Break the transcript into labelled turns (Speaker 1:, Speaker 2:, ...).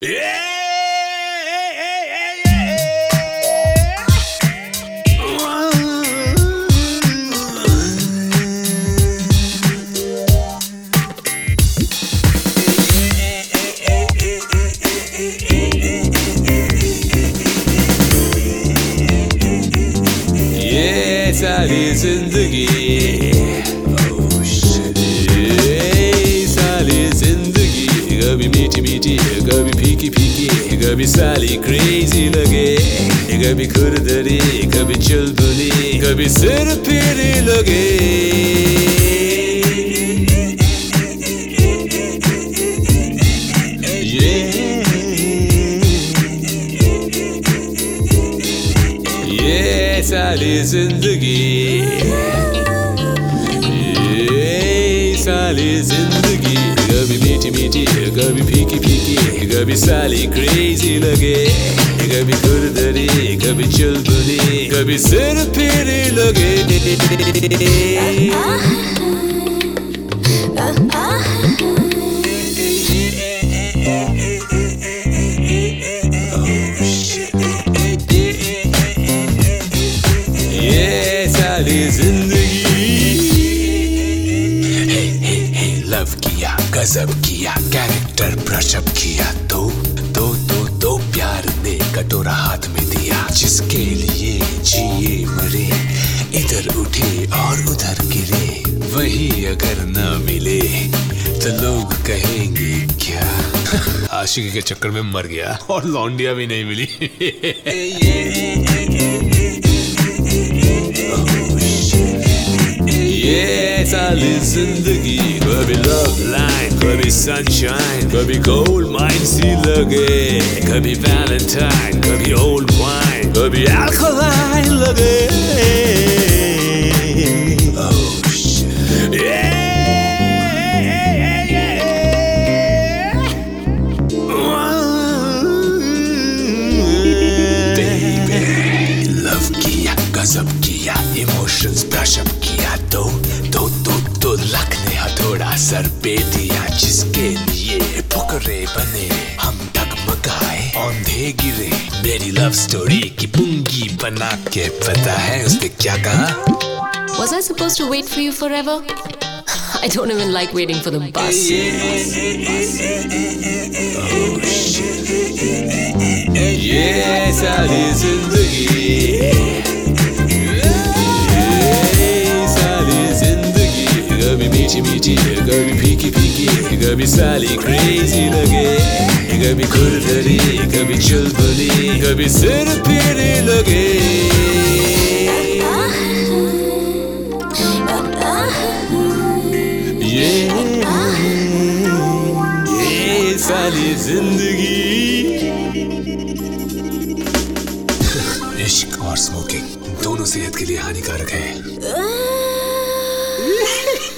Speaker 1: सारी जिंदगी सारी जिंदगी कभी मीठी मीठी कभी फीकी फीकी कभी साली क्रेजी लगे कभी खुरदरी कभी चुलबुली कभी सिर पीरी लगे ये साली जिंदगी साली जिंदगी कभी मीठी मीठी कभी फीकी फीकी कभी साली क्रेजी लगे कभी खुरदरी कभी चुलबुली कभी सिर पीरी लगे जिंदगी लव किया गजब किया कैरेक्टर ब्रशअप किया तो प्यार ने कटोरा हाथ में दिया जिसके लिए जिए मरे इधर उठे और उधर गिरे वही अगर न मिले तो लोग कहेंगे क्या आशिकी के चक्कर में मर गया और लौंडिया भी नहीं मिली ये साली जिंदगी कभी लव लाइन कभी सनशाइन कभी गोल्ड माइन सी लगे कभी वैलेंटाइन कभी ओल्ड वाइन कभी अल्कोलाइन लगे लव किया गजब किया इमोशंस ब्रशअप किया तो लक ने हथौड़ा सर पे दिया जिसके लिए फुकरे बने हम डगमगाए औंधे गिरे मेरी लव स्टोरी की पुंगी बना के पता है उस पे क्या कहा
Speaker 2: Was I supposed to wait for you forever? I don't even like waiting for the bus.
Speaker 1: ये सारी जिंदगी कभी मीठी मीठी कभी फीकी फीकी कभी साली क्रेजी लगे कभी खुरदरी कभी चुलबुली कभी सिर पीरी लगे ये साली जिंदगी इश्क और स्मोकिंग दोनों सेहत के लिए हानिकारक है